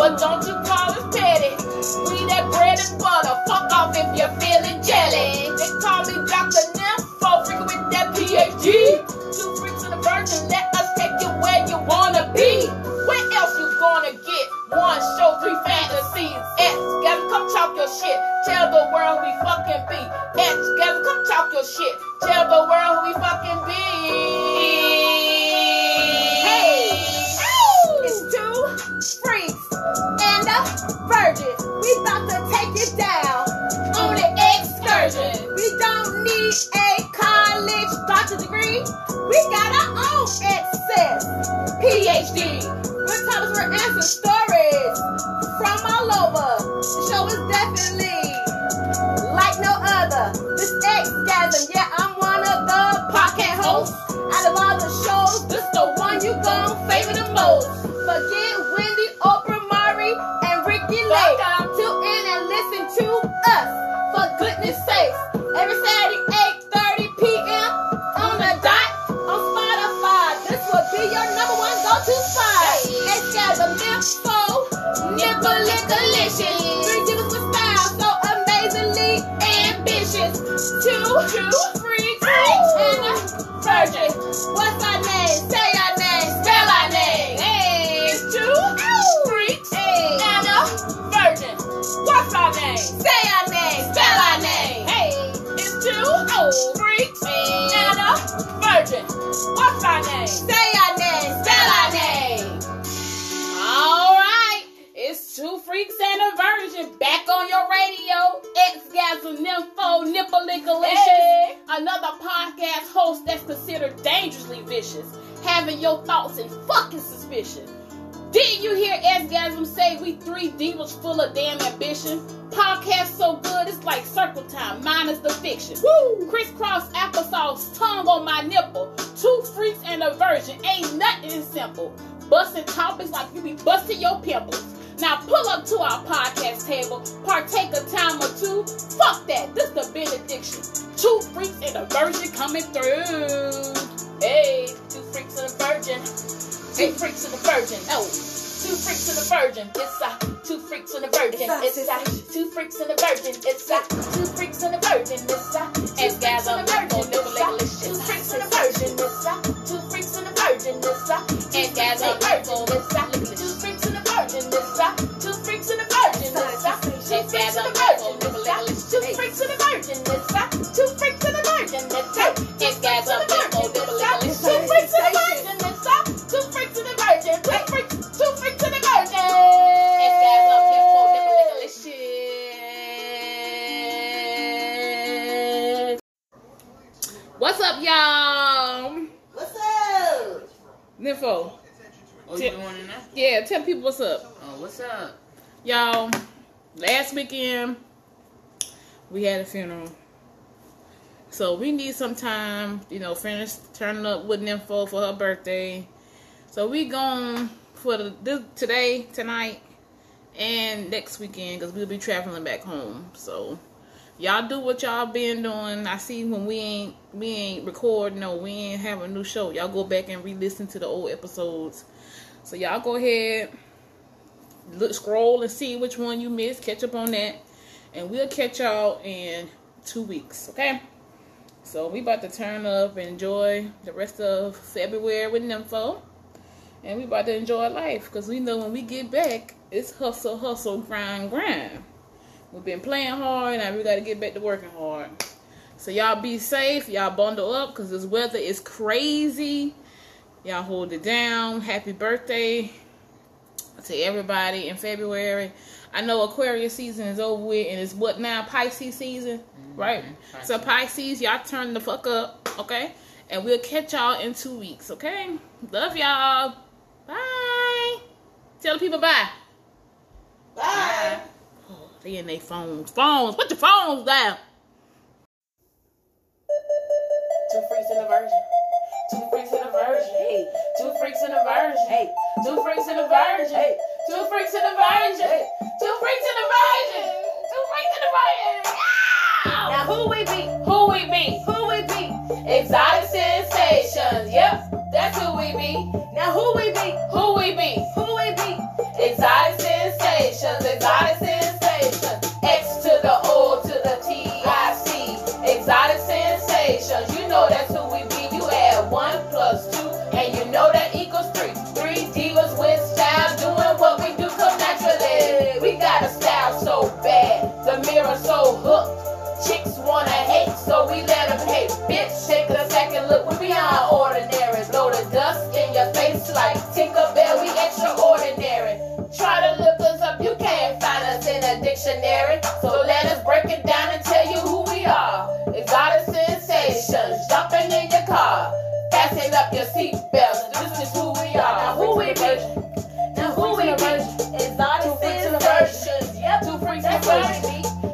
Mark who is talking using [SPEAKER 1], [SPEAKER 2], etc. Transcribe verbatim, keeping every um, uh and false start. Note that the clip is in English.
[SPEAKER 1] But don't you call us petty. We that bread and butter. Fuck off if you're feeling jelly. They call me Doctor Nympho, freaking with that P H D. Two freaks and a virgin, let us take you where you wanna be. Where else you gonna get? One show, three fantasies. X, together, come talk your shit. Tell the world who we fucking be. X, together, come talk your shit. Tell the world who we fucking be.
[SPEAKER 2] Hey, it's two freaks and a virgin. We about to take it down on an excursion. We don't need a college doctorate degree. We got our own excess P H D. We're topics, we're answering stories from all over. The show is definitely like no other. This Xgasm, yeah, I'm one of the podcast hosts. Out of all the shows, this the one you gon' favor the most. Forget Wendy, Oprah, Mari, and Ricky Lake. Tune in and listen to us, for goodness sakes. Every Saturday, eight thirty p.m. on the dot on Spotify. This will be your number one go-to spot. Xgasm, Nympho, Nipple-Lick-A-Licious. Three niggas with style, so amazingly ambitious. Two, two, freaks, and a virgin. What's our name? Say our name. Spell our name. Hey, it's two freaks and a virgin. What's our name? Say our name. Spell our name. Hey, it's two freaks and a virgin. What's our name? Say our name. Spell our name.
[SPEAKER 1] All right, it's two freaks and a virgin back on your radio. Xgasm, Nympho, Nipple-Lick-A-Licious.
[SPEAKER 2] Hey.
[SPEAKER 1] Another podcast host that's considered dangerously vicious, having your thoughts in fucking suspicion. Didn't you hear Xgasm say we three divas full of damn ambition? Podcast so good it's like circle time, minus the fiction. Woo! Crisscross applesauce, tongue on my nipple. Two freaks and a virgin, ain't nothing simple. Busting topics like you be busting your pimples. Now pull up to our podcast table, partake a time or two. Fuck that, this the benediction. Two freaks and a virgin coming through. Hey, two freaks and a virgin. Two freaks and a virgin. Oh, two freaks and a virgin. It's a two freaks and a virgin. It's a two freaks and a virgin. It's a two freaks and a virgin. It's a Xgasm, Nympho, Nipple-Lick-A-Licious. Two freaks and a virgin. It's a two freaks and a virgin. It's a Xgasm, Nympho, Nipple-Lick-A-Licious. Two freaks and a virgin. It's a two freaks and a virgin. It's a Xgasm, Nympho, Nipple-Lick-A-Licious. Two freaks and a virgin. It's a two freaks and a virgin. It's a Xgasm, Nympho, Nipple-Lick-A-Licious. Two freaks and a virgin. It's a two freaks and a virgin. Two freaks, two freaks and a virgin. Xgasm, Nympho, Nipple-Lick-A-Licious. What's up, y'all?
[SPEAKER 2] What's up?
[SPEAKER 1] Nympho.
[SPEAKER 3] Oh, you doing it now?
[SPEAKER 1] Yeah, tell people what's up.
[SPEAKER 3] Oh, what's up?
[SPEAKER 1] Y'all, last weekend, we had a funeral. So we need some time, you know, finish turning up with Nympho for her birthday. So we going for the this, today, tonight, and next weekend because we'll be traveling back home. So y'all do what y'all been doing. I see when we ain't we ain't recording, no, we ain't have a new show. Y'all go back and re-listen to the old episodes. So y'all go ahead, look, scroll and see which one you missed. Catch up on that, and we'll catch y'all in two weeks. Okay. So we about to turn up and enjoy the rest of February with Nympho. And we about to enjoy life. Because we know when we get back, it's hustle, hustle, grind, grind. We've been playing hard. Now we got to get back to working hard. So y'all be safe. Y'all bundle up. Because this weather is crazy. Y'all hold it down. Happy birthday to everybody in February. I know Aquarius season is over with. And it's what now? Pisces season? Mm-hmm. Right? Pisces. So Pisces, y'all turn the fuck up. Okay? And we'll catch y'all in two weeks. Okay? Love y'all. Bye. Tell the people bye.
[SPEAKER 2] Bye.
[SPEAKER 1] Oh, they in their phones. Phones. Put your phones down.
[SPEAKER 2] Two freaks and a virgin. Two freaks and a virgin. Hey. Two freaks and a virgin. Hey. Two freaks and a virgin. Hey. Two freaks and a virgin. Hey. Two freaks and a virgin. Two freaks and a virgin. Now who we be? Who we be? Who we be? Exotic sensations. Yep, that's who we be. Now who we be? Who we be? Who we be? Exotic sensations. car. Fasten up your seatbelts. This is who we are. Now who we be? Now who we be? Exotic versions. Yep, two freaks and a virgin.